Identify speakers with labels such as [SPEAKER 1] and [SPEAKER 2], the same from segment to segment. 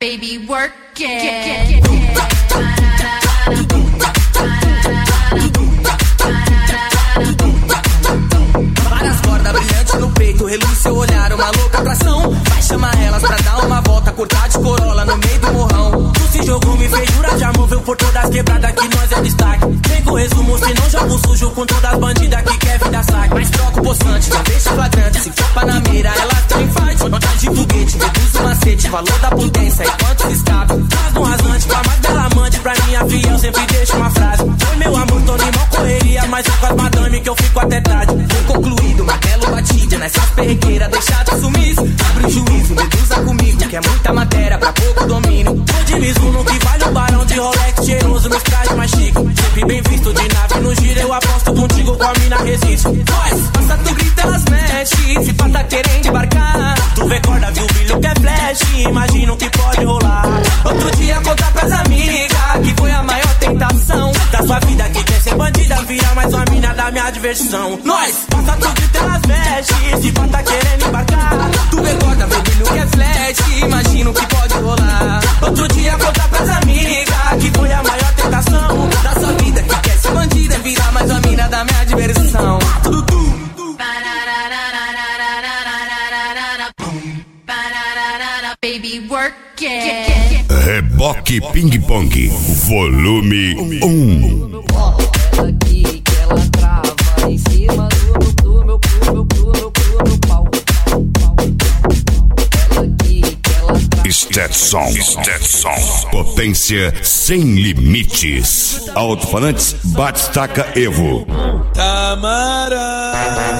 [SPEAKER 1] baby, work it.
[SPEAKER 2] Várias cordas brilhantes no peito, reluz seu olhar, uma louca atração. Vai chamar elas pra dar uma volta, cortar de corolla no meio do morrão. Tu se jogou, me fez jurar de amor, veio por todas as quebradas que nós é destaque. Vem com resumo, se não jogo sujo com todas as bandidas que quer vida saque. Mas troca o poçante, não deixa flagrante, se for pra na mira, elas têm fight. Nota de foguete, reduz o macete, valor da potência e quantos escapam. Traz no rasante, pra mais bela amante, pra minha fiel sempre deixa uma frase. Foi meu amor, tô animal correria, mas é com as madame que eu fico até tarde. Foi concluído, martelo batido, nessas perrequeiras deixar de sumir. Abre o juízo, medusa comigo, que é muita matéria pra pouco domínio. Tô de Mizuno que vai no barão de Rolex, cheiroso nos trajes mais chique. Sempre bem visto de nave no giro, eu aposto contigo com a mina resiste. Nós, passa tu grita, elas mexe, se pá tá querendo embarcar. Tu vê corda, viu o brilho que é flash, imagina o que pode rolar. Outro dia contar pras amigas que foi a maior tentação da sua vida, que quer ser bandida, vira mais uma mina da minha diversão. Nós, passa tu grita, elas mexe, se pá tá querendo embarcar. Tu vê corda, viu o brilho que é flash, imagina o que pode rolar. Outro dia contar pras amigas que foi a maior tentação da sua vida, que quer ser bandida, virar mais uma mina da minha diversão.
[SPEAKER 1] Baby, work it.
[SPEAKER 3] Reboque Ping Pong, volume 1.
[SPEAKER 4] Ela aqui que ela trava em cima do meu pau. Ela aqui que ela trava.
[SPEAKER 3] Stetson, potência sem limites. Alto-falantes Batistaca Evo.
[SPEAKER 5] Tamara,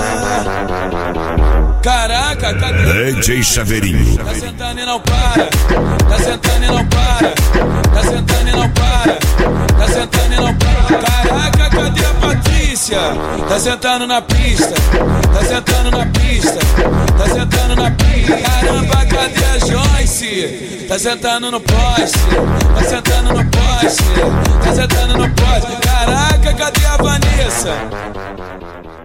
[SPEAKER 5] caraca, cadê?
[SPEAKER 3] DJ Chaveirinho.
[SPEAKER 5] Tá sentando e não para, tá sentando e não para, tá sentando e não para, tá sentando e não para. Caraca, cadê a Patrícia? Tá sentando na pista, tá sentando na pista, tá sentando na pista. Caramba, cadê a Joyce? Tá sentando no poste, tá sentando no poste, tá sentando no poste. Caraca, cadê a Vanessa?